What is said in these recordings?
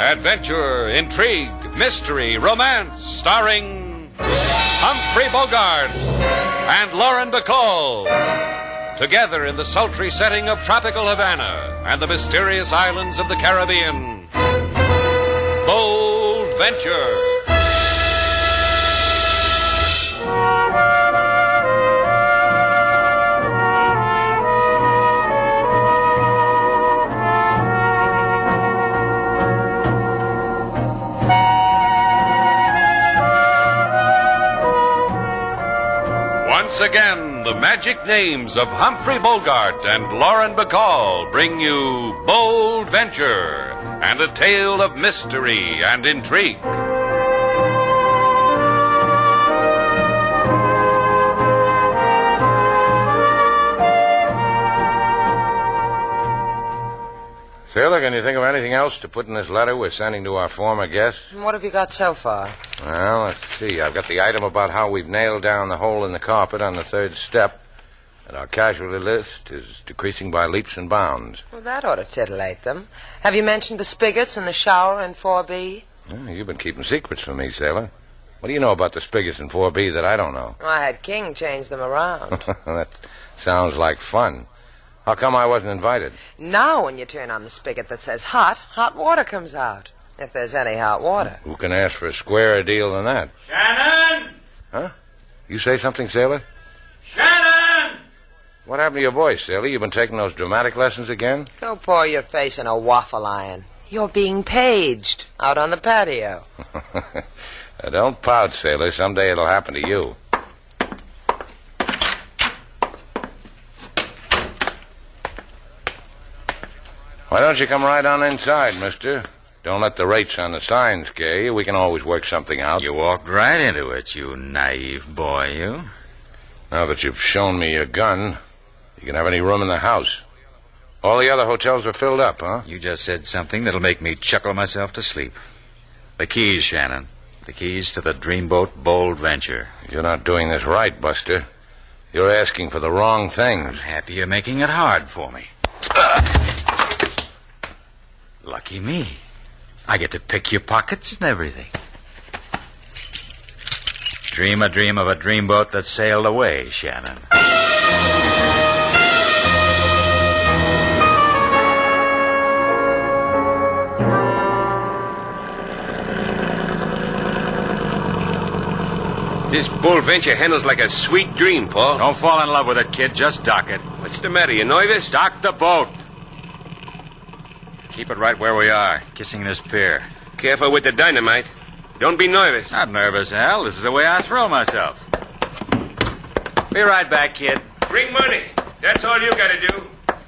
Adventure, intrigue, mystery, romance, starring Humphrey Bogart and Lauren Bacall. Together in the sultry setting of tropical Havana and the mysterious islands of the Caribbean. Bold Venture. Once again, the magic names of Humphrey Bogart and Lauren Bacall bring you Bold Venture and a tale of mystery and intrigue. Sailor, can you think of anything else to put in this letter we're sending to our former guest? What have you got so far? Well, let's see. I've got the item about how we've nailed down the hole in the carpet on the third step, and our casualty list is decreasing by leaps and bounds. Well, that ought to titillate them. Have you mentioned the spigots in the shower in 4B? Well, you've been keeping secrets from me, Sailor. What do you know about the spigots in 4B that I don't know? Well, I had King change them around. That sounds like fun. How come I wasn't invited? Now when you turn on the spigot that says hot, hot water comes out. If there's any hot water. Who can ask for a squarer deal than that? Shannon! Huh? You say something, Sailor? Shannon! What happened to your voice, Sailor? You've been taking those dramatic lessons again? Go pour your face in a waffle iron. You're being paged out on the patio. Don't pout, Sailor. Someday it'll happen to you. Why don't you come right on inside, mister? Don't let the rates on the sign scare you. We can always work something out. You walked right into it, you naive boy, you. Now that you've shown me your gun, you can have any room in the house. All the other hotels are filled up, huh? You just said something that'll make me chuckle myself to sleep. The keys, Shannon. The keys to the dreamboat Bold Venture. You're not doing this right, Buster. You're asking for the wrong things. I'm happy you're making it hard for me. Lucky me. I get to pick your pockets and everything. Dream a dream of a dreamboat that sailed away, Shannon. This Bold Venture handles like a sweet dream, Paul. Don't fall in love with it, kid. Just dock it. What's the matter? You nervous? Dock the boat. Keep it right where we are, kissing this pier. Careful with the dynamite. Don't be nervous. Not nervous, Al. This is the way I throw myself. Be right back, kid. Bring money. That's all you gotta do.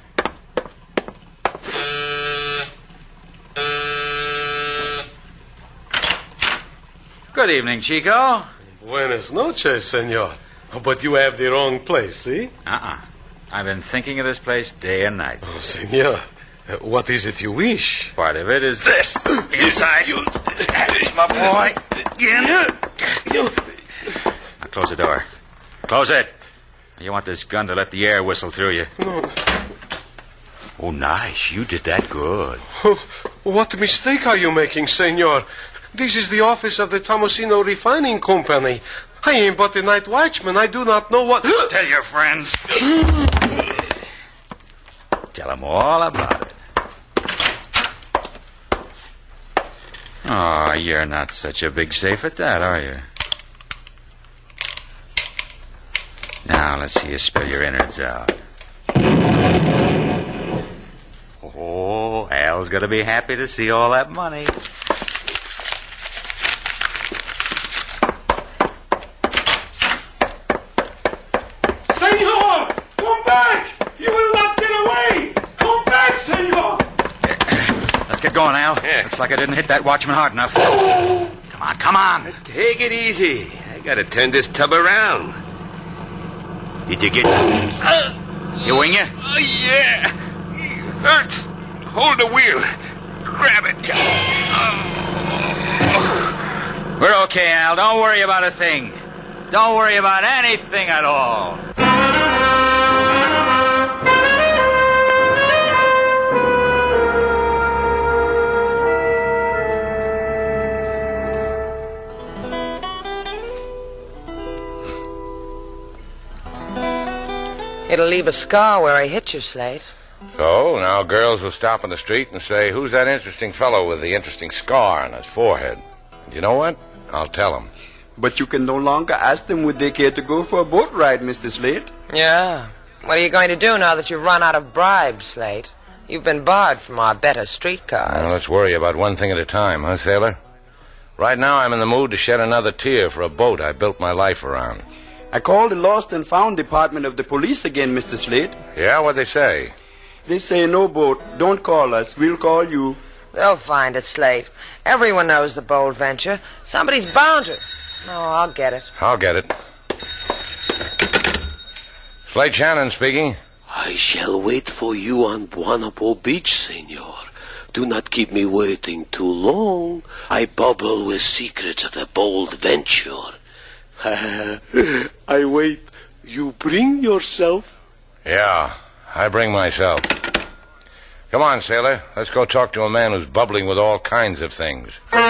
Good evening, Chico. Buenas noches, senor. But you have the wrong place, see? I've been thinking of this place day and night. Oh, senor. What is it you wish? Part of it is this. Inside. This, my boy. Again. Now close the door. Close it. You want this gun to let the air whistle through you. No. Oh, nice. You did that good. What mistake are you making, senor? This is the office of the Tomosino Refining Company. I am but a night watchman. I do not know what... Tell your friends. Tell them all about it. Oh, you're not such a big safe at that, are you? Now, let's see you spill your innards out. Oh, Al's going to be happy to see all that money. Senor! Come back! You will not get away! Come back, senor! Let's get going, Al. Yeah. Looks like I didn't hit that watchman hard enough. Come on. Take it easy. I gotta turn this tub around. Did you get... You wing you? Oh, yeah. Hurts. Hold the wheel. Grab it. We're okay, Al. Don't worry about a thing. Don't worry about anything at all. It'll leave a scar where I hit you, Slate. So, now girls will stop in the street and say, who's that interesting fellow with the interesting scar on his forehead? And you know what? I'll tell them. But you can no longer ask them would they care to go for a boat ride, Mr. Slate. Yeah. What are you going to do now that you've run out of bribes, Slate? You've been barred from our better streetcars. Now, let's worry about one thing at a time, huh, Sailor? Right now, I'm in the mood to shed another tear for a boat I built my life around. I called the Lost and Found Department of the police again, Mr. Slate. Yeah, what'd they say? They say no boat. Don't call us. We'll call you. They'll find it, Slate. Everyone knows the Bold Venture. Somebody's bound to. Oh, I'll get it. I'll get it. Slate Shannon speaking. I shall wait for you on Buonapo Beach, senor. Do not keep me waiting too long. I bubble with secrets of the Bold Venture. I wait. You bring yourself? Yeah, I bring myself. Come on, sailor. Let's go talk to a man who's bubbling with all kinds of things.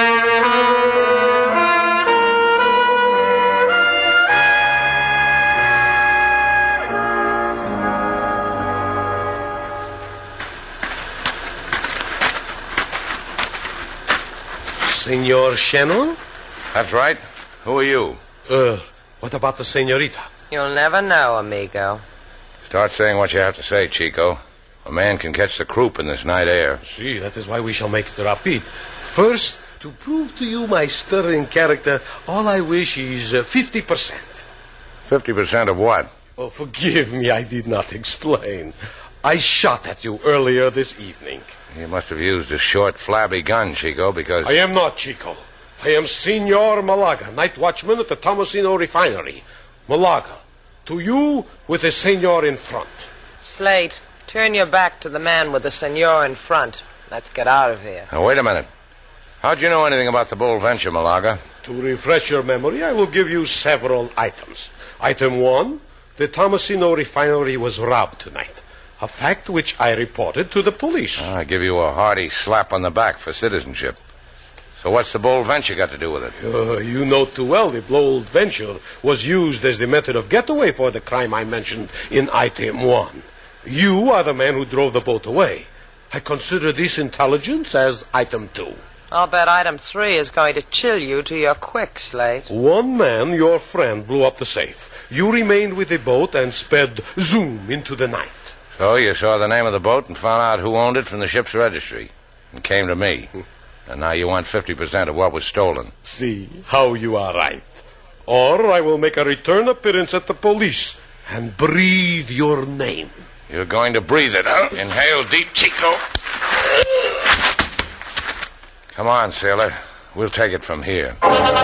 Senor Shannon? That's right. Who are you? What about the senorita? You'll never know, amigo. Start saying what you have to say, Chico. A man can catch the croup in this night air. See, that is why we shall make it rapid. First, to prove to you my sterling character, all I wish is 50%. 50% of what? Oh, forgive me, I did not explain. I shot at you earlier this evening. You must have used a short, flabby gun, Chico, because... I am not Chico. I am Senor Malaga, night watchman at the Tomasino refinery. Malaga, to you with the senor in front. Slate, turn your back to the man with the senor in front. Let's get out of here. Now, wait a minute. How'd you know anything about the Bold Venture, Malaga? To refresh your memory, I will give you several items. Item 1, the Tomasino refinery was robbed tonight. A fact which I reported to the police. I give you a hearty slap on the back for citizenship. So what's the Bold Venture got to do with it? You know too well the Bold Venture was used as the method of getaway for the crime I mentioned in item 1. You are the man who drove the boat away. I consider this intelligence as item 2. I'll bet item 3 is going to chill you to your quick, Slate. One man, your friend, blew up the safe. You remained with the boat and sped zoom into the night. So you saw the name of the boat and found out who owned it from the ship's registry and came to me. And now you want 50% of what was stolen. See how you are right. Or I will make a return appearance at the police and breathe your name. You're going to breathe it, huh? Inhale deep, Chico. Come on, sailor. We'll take it from here.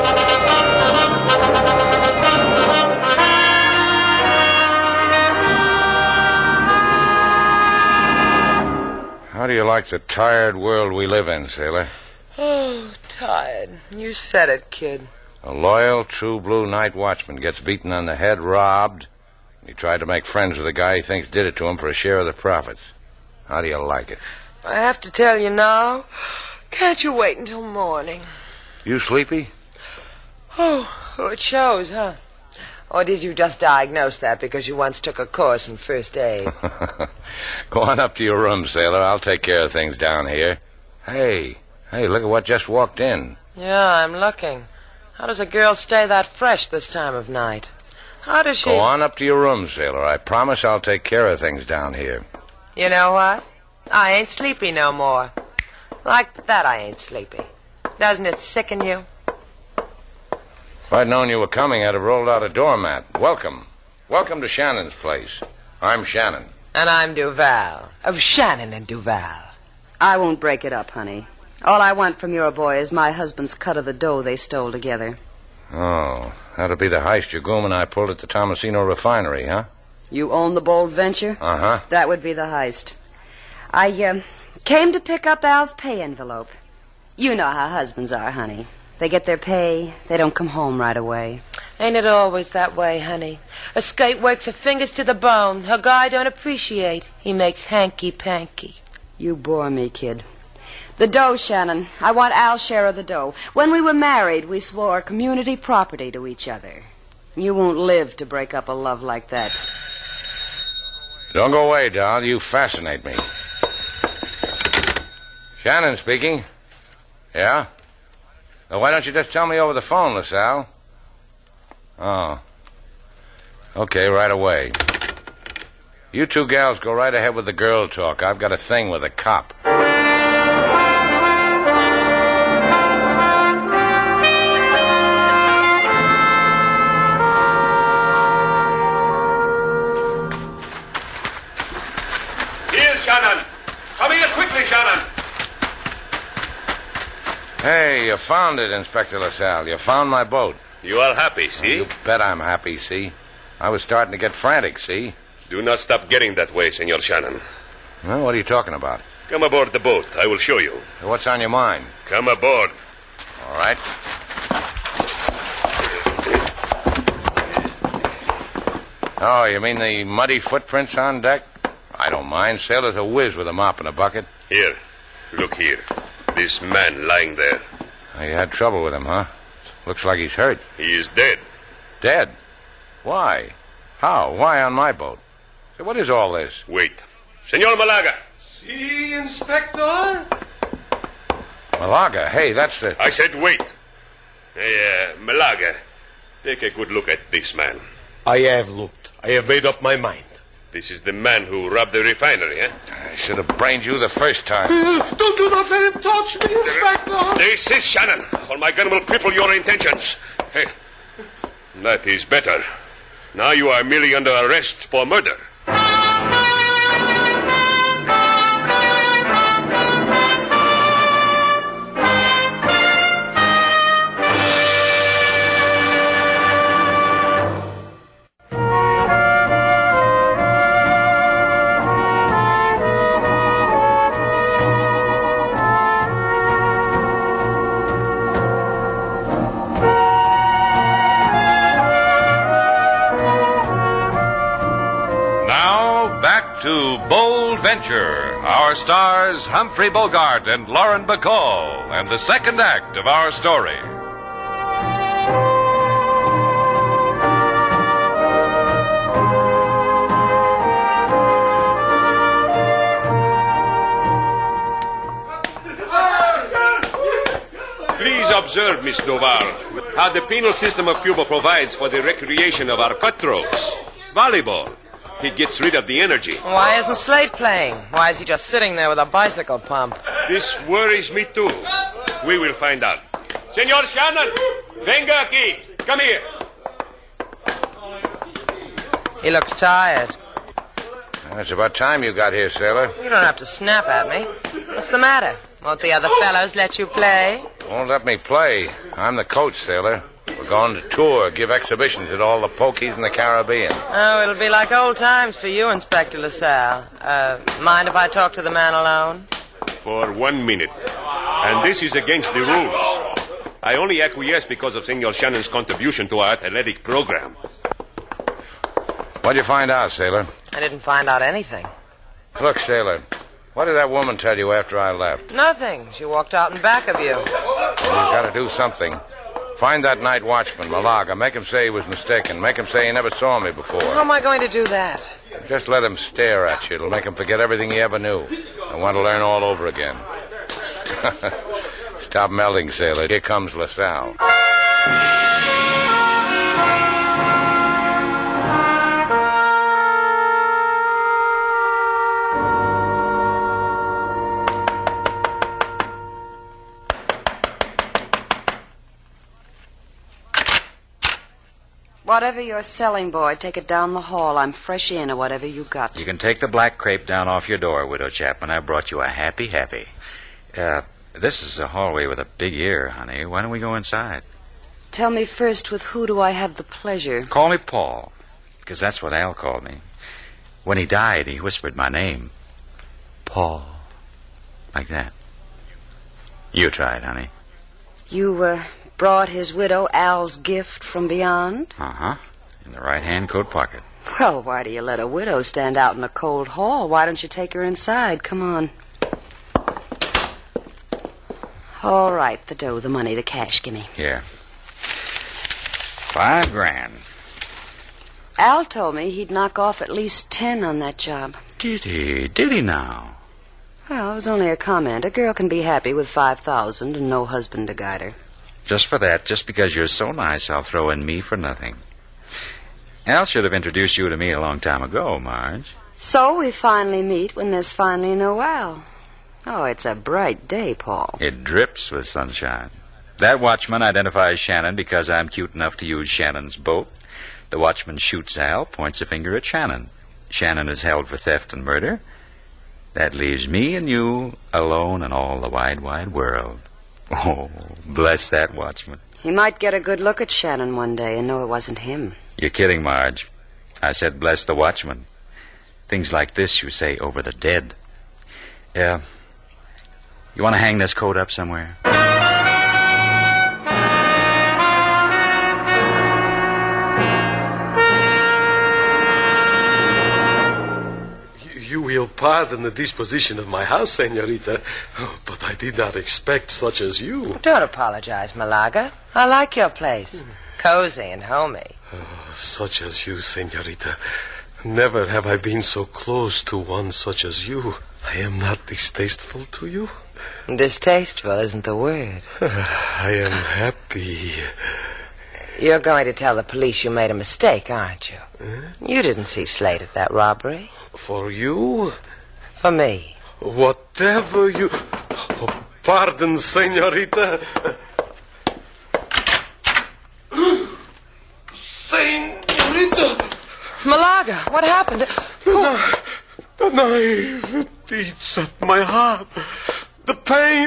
How do you like the tired world we live in, sailor? Oh, tired. You said it, kid. A loyal, true blue night watchman gets beaten on the head, robbed. He tried to make friends with a guy he thinks did it to him for a share of the profits. How do you like it? I have to tell you now. Can't you wait until morning? You sleepy? Oh, it shows, huh? Or did you just diagnose that because you once took a course in first aid? Go on up to your room, sailor. I'll take care of things down here. Hey, look at what just walked in. Yeah, I'm looking. How does a girl stay that fresh this time of night? How does she... Go on up to your room, sailor. I promise I'll take care of things down here. You know what? I ain't sleepy no more. Like that I ain't sleepy. Doesn't it sicken you? If I'd known you were coming, I'd have rolled out a doormat. Welcome. Welcome to Shannon's place. I'm Shannon. And I'm Duval. Of Shannon and Duval. I won't break it up, honey. All I want from your boy is my husband's cut of the dough they stole together. Oh, that'll be the heist your groom and I pulled at the Tomasino refinery, huh? You own the Bold Venture? Uh-huh. That would be the heist. I came to pick up Al's pay envelope. You know how husbands are, honey. They get their pay, they don't come home right away. Ain't it always that way, honey? A skate works her fingers to the bone. Her guy don't appreciate. He makes hanky-panky. You bore me, kid. The dough, Shannon. I want Al's share of the dough. When we were married, we swore community property to each other. You won't live to break up a love like that. Don't go away, doll. You fascinate me. Shannon speaking. Yeah? Well, why don't you just tell me over the phone, LaSalle? Oh. Okay, right away. You two gals go right ahead with the girl talk. I've got a thing with a cop. Here, Shannon. Come here quickly, Shannon. Hey, you found it, Inspector LaSalle. You found my boat. You are happy, see? You bet I'm happy, see? I was starting to get frantic, see? Do not stop getting that way, Senor Shannon. Well, what are you talking about? Come aboard the boat. I will show you. What's on your mind? Come aboard. All right. Oh, you mean the muddy footprints on deck? I don't mind. Sailor's a whiz with a mop and a bucket. Here. Look here. This man lying there. Oh, you had trouble with him, huh? Looks like he's hurt. He is dead. Dead? Why? How? Why on my boat? So what is all this? Wait. Senor Malaga. See, Inspector? Malaga? Hey, that's the... I said wait. Hey, Malaga, take a good look at this man. I have looked. I have made up my mind. This is the man who robbed the refinery, eh? I should have brained you the first time. Do not let him touch me, Inspector. This is Shannon, or my gun will cripple your intentions. Hey, that is better. Now you are merely under arrest for murder. To Bold Venture, our stars Humphrey Bogart and Lauren Bacall, and the second act of our story. Please observe, Miss Duval, how the penal system of Cuba provides for the recreation of our cutthroats. Volleyball. It gets rid of the energy. Why isn't Slade playing? Why is he just sitting there with a bicycle pump? This worries me too. We will find out. Senor Shannon, venga aquí. Come here. He looks tired. It's about time you got here, sailor. You don't have to snap at me. What's the matter? Won't the other fellows let you play? Won't let me play. I'm the coach, sailor. We're going to tour, give exhibitions at all the pokies in the Caribbean. Oh, it'll be like old times for you, Inspector LaSalle. Mind if I talk to the man alone? For 1 minute. And this is against the rules. I only acquiesce because of Senor Shannon's contribution to our athletic program. What'd you find out, sailor? I didn't find out anything. Look, sailor, what did that woman tell you after I left? Nothing. She walked out in back of you. Well, you've got to do something. Find that night watchman, Malaga. Make him say he was mistaken. Make him say he never saw me before. How am I going to do that? Just let him stare at you. It'll make him forget everything he ever knew. I want to learn all over again. Stop melding, sailor. Here comes LaSalle. Whatever you're selling, boy, take it down the hall. I'm fresh in or whatever you got. You can take the black crepe down off your door, Widow Chapman. I brought you a happy. This is a hallway with a big ear, honey. Why don't we go inside? Tell me first, with who do I have the pleasure? Call me Paul, because that's what Al called me. When he died, he whispered my name. Paul. Like that. You try it, honey. You, brought his widow Al's gift from beyond? Uh-huh. In the right-hand coat pocket. Well, why do you let a widow stand out in a cold hall? Why don't you take her inside? Come on. All right, the dough, the money, the cash. Gimme. Here. $5,000. Al told me he'd knock off at least 10 on that job. Did he? Did he now? Well, it was only a comment. A girl can be happy with 5,000 and no husband to guide her. Just for that, just because you're so nice, I'll throw in me for nothing. Al should have introduced you to me a long time ago, Marge. So we finally meet when there's finally no Al. Oh, it's a bright day, Paul. It drips with sunshine. That watchman identifies Shannon because I'm cute enough to use Shannon's boat. The watchman shoots Al, points a finger at Shannon. Shannon is held for theft and murder. That leaves me and you alone in all the wide, wide world. Oh, bless that watchman. He might get a good look at Shannon one day and know it wasn't him. You're kidding, Marge. I said bless the watchman. Things like this you say over the dead. You want to hang this coat up somewhere? You will pardon the disposition of my house, senorita, but I did not expect such as you. Don't apologize, Malaga. I like your place. Cozy and homey. Such as you, senorita. Never have I been so close to one such as you. I am not distasteful to you. Distasteful isn't the word. I am happy. You're going to tell the police you made a mistake, aren't you? You didn't see Slate at that robbery. For you? For me. Whatever you... Oh, pardon, senorita. Senorita! Malaga, what happened? The knife, it eats at my heart. The pain.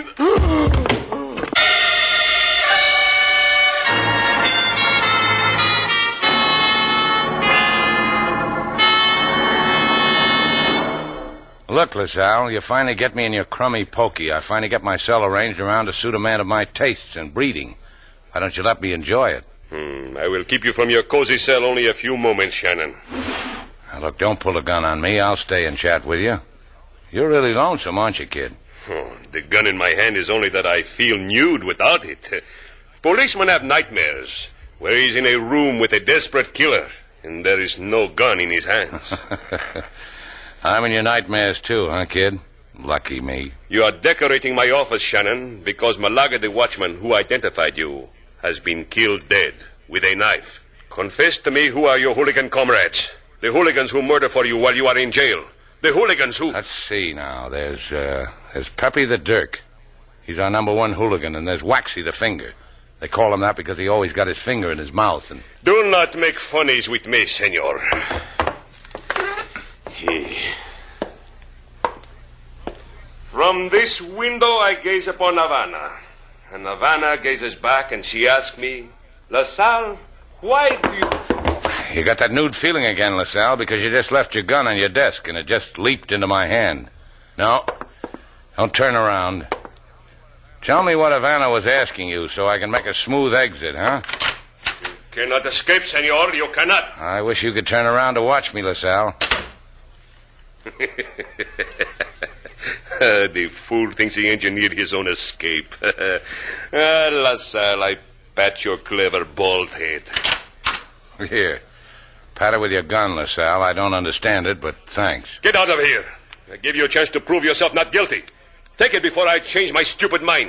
Look, LaSalle, you finally get me in your crummy pokey. I finally get my cell arranged around to suit a man of my tastes and breeding. Why don't you let me enjoy it? I will keep you from your cozy cell only a few moments, Shannon. Now, look, don't pull a gun on me. I'll stay and chat with you. You're really lonesome, aren't you, kid? The gun in my hand is only that I feel nude without it. Policemen have nightmares where he's in a room with a desperate killer and there is no gun in his hands. I'm in your nightmares, too, huh, kid? Lucky me. You are decorating my office, Shannon, because Malaga, the watchman who identified you, has been killed dead with a knife. Confess to me who are your hooligan comrades. The hooligans who murder for you while you are in jail. The hooligans who... Let's see now. There's Peppy the Dirk. He's our number one hooligan, and there's Waxy the Finger. They call him that because he always got his finger in his mouth. And do not make funnies with me, senor. From this window I gaze upon Havana. And Havana gazes back and she asks me, LaSalle, why do you... You got that nude feeling again, LaSalle, because you just left your gun on your desk and it just leaped into my hand. No, don't turn around. Tell me what Havana was asking you so I can make a smooth exit, huh? You cannot escape, senor. You cannot. I wish you could turn around to watch me, LaSalle. The fool thinks he engineered his own escape. LaSalle, I pat your clever bald head. Here. Pat it with your gun, LaSalle. I don't understand it, but thanks. Get out of here. I give you a chance to prove yourself not guilty. Take it before I change my stupid mind.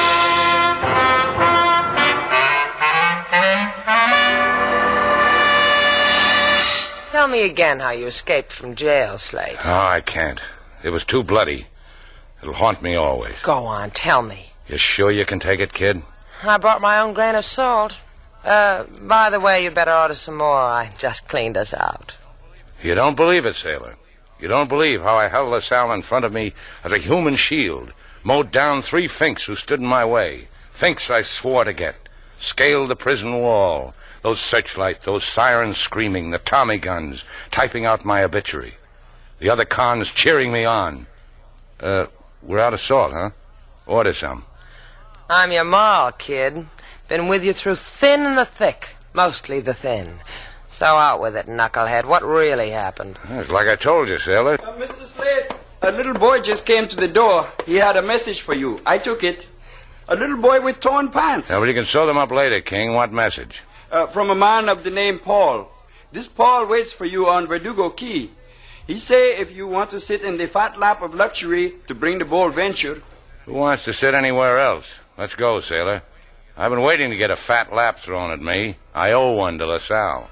Tell me again how you escaped from jail, Slate. Oh, I can't. It was too bloody. It'll haunt me always. Go on, tell me. You sure you can take it, kid? I brought my own grain of salt. By the way, you better order some more. I just cleaned us out. You don't believe it, sailor. You don't believe how I held LaSalle in front of me as a human shield, mowed down 3 finks who stood in my way. Finks I swore to get. Scaled the prison wall. Those searchlights, those sirens screaming, the Tommy guns, typing out my obituary. The other cons cheering me on. We're out of salt, huh? Order some. I'm your ma, kid. Been with you through thin and the thick. Mostly the thin. So out with it, knucklehead. What really happened? It's like I told you, sailor. Mr. Slade, a little boy just came to the door. He had a message for you. I took it. A little boy with torn pants. Yeah, but you can sew them up later, King. What message? From a man of the name Paul. This Paul waits for you on Verdugo Key. He say if you want to sit in the fat lap of luxury to bring the Bold Venture. Who wants to sit anywhere else? Let's go, sailor. I've been waiting to get a fat lap thrown at me. I owe one to LaSalle.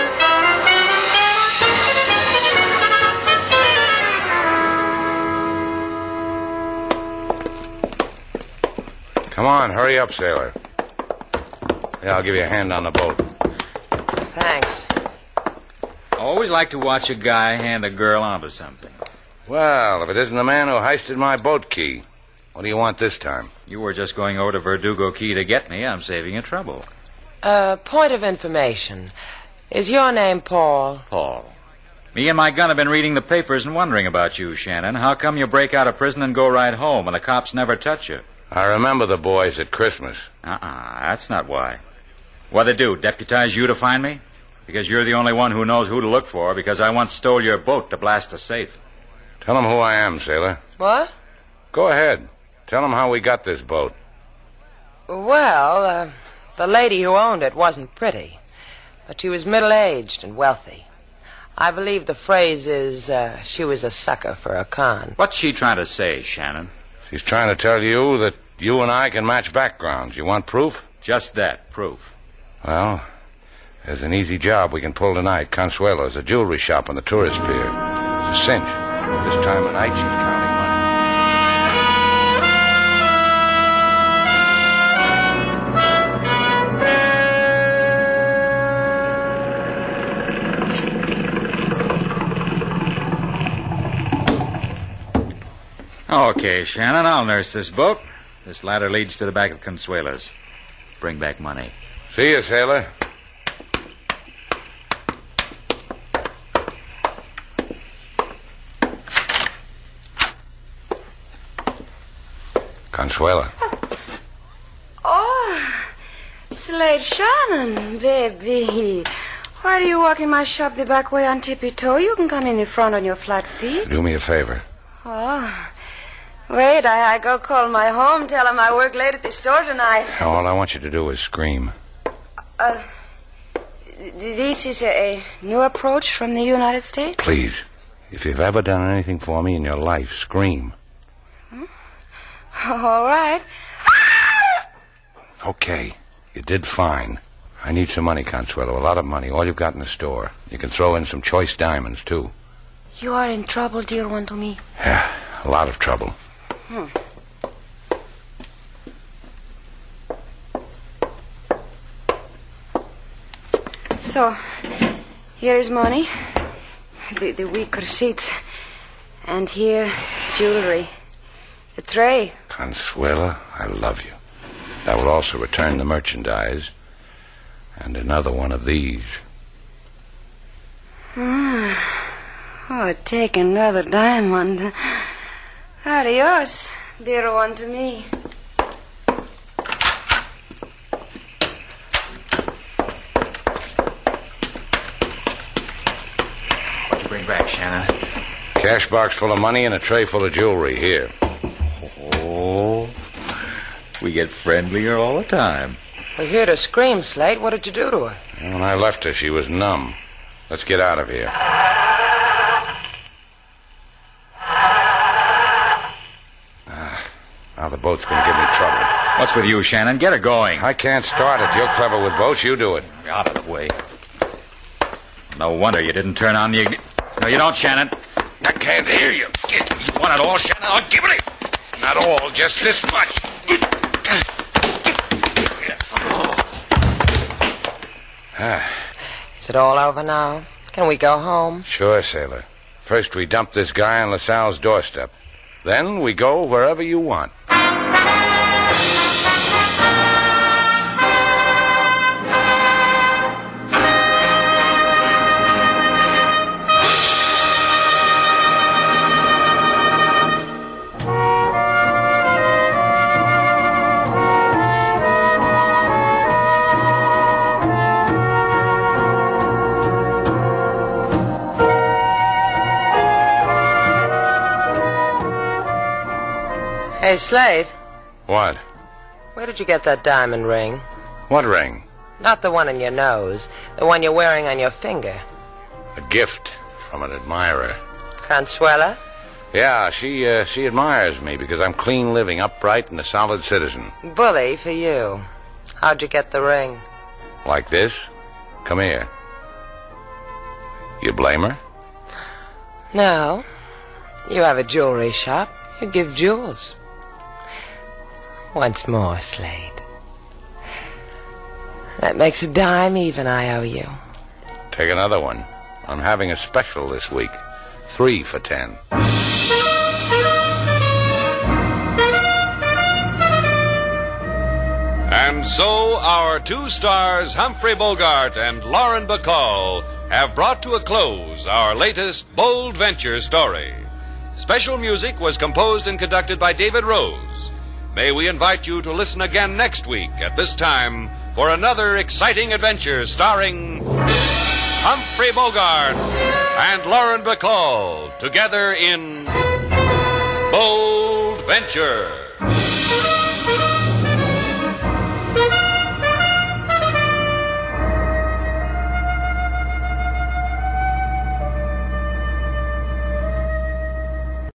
Come on, hurry up, sailor. Yeah, I'll give you a hand on the boat. Thanks. I always like to watch a guy hand a girl onto something. Well, if it isn't the man who heisted my boat key, what do you want this time? You were just going over to Verdugo Key to get me. I'm saving you trouble. Point of information. Is your name Paul? Paul. Me and my gun have been reading the papers and wondering about you, Shannon. How come you break out of prison and go right home and the cops never touch you? I remember the boys at Christmas. That's not why. What'd they do, deputize you to find me? Because you're the only one who knows who to look for, because I once stole your boat to blast a safe. Tell them who I am, sailor. What? Go ahead. Tell them how we got this boat. Well, the lady who owned it wasn't pretty, but she was middle-aged and wealthy. I believe the phrase is, she was a sucker for a con. What's she trying to say, Shannon? She's trying to tell you that you and I can match backgrounds. You want proof? Just that, proof. Well, there's an easy job we can pull tonight. Consuelo's a jewelry shop on the tourist pier. It's a cinch. This time of night, she's counting money. Okay, Shannon, I'll nurse this boat. This ladder leads to the back of Consuelo's. Bring back money. See you, sailor. Consuelo. Oh, Slade Shannon, baby. Why do you walk in my shop the back way on tippy toe? You can come in the front on your flat feet. Do me a favor. Oh, wait, I go call my home, tell him I work late at the store tonight. All I want you to do is scream. This is a new approach from the United States? Please, if you've ever done anything for me in your life, scream. All right. Okay, you did fine. I need some money, Consuelo, a lot of money, all you've got in the store. You can throw in some choice diamonds, too. You are in trouble, dear one to me. Yeah, a lot of trouble. So, here is money, the week receipts, and here, jewelry, a tray. Consuelo, I love you. I will also return the merchandise and another one of these. Oh, take another diamond. Adios, dear one to me. What'd you bring back, Shannon? Cash box full of money and a tray full of jewelry. Here. Oh, we get friendlier all the time. We heard her scream, Slate. What did you do to her? When I left her, she was numb. Let's get out of here. Now the boat's going to give me trouble. What's with you, Shannon? Get her going. I can't start it. You're clever with boats. You do it. Out of the way. No wonder you didn't turn on the... No, you don't, Shannon. I can't hear you. You want it all, Shannon? I'll give it. Not all, just this much. Is it all over now? Can we go home? Sure, sailor. First we dump this guy on LaSalle's doorstep. Then we go wherever you want. Hey, Slade. What? Where did you get that diamond ring? What ring? Not the one in your nose, the one you're wearing on your finger. A gift from an admirer. Consuela? Yeah, she admires me because I'm clean living, upright, and a solid citizen. Bully for you. How'd you get the ring? Like this? Come here. You blame her? No. You have a jewelry shop. You give jewels. Once more, Slade. That makes a dime even I owe you. Take another one. I'm having a special this week. 3 for $10. And so our two stars, Humphrey Bogart and Lauren Bacall, have brought to a close our latest Bold Venture story. Special music was composed and conducted by David Rose. May we invite you to listen again next week at this time for another exciting adventure starring Humphrey Bogart and Lauren Bacall together in Bold Venture.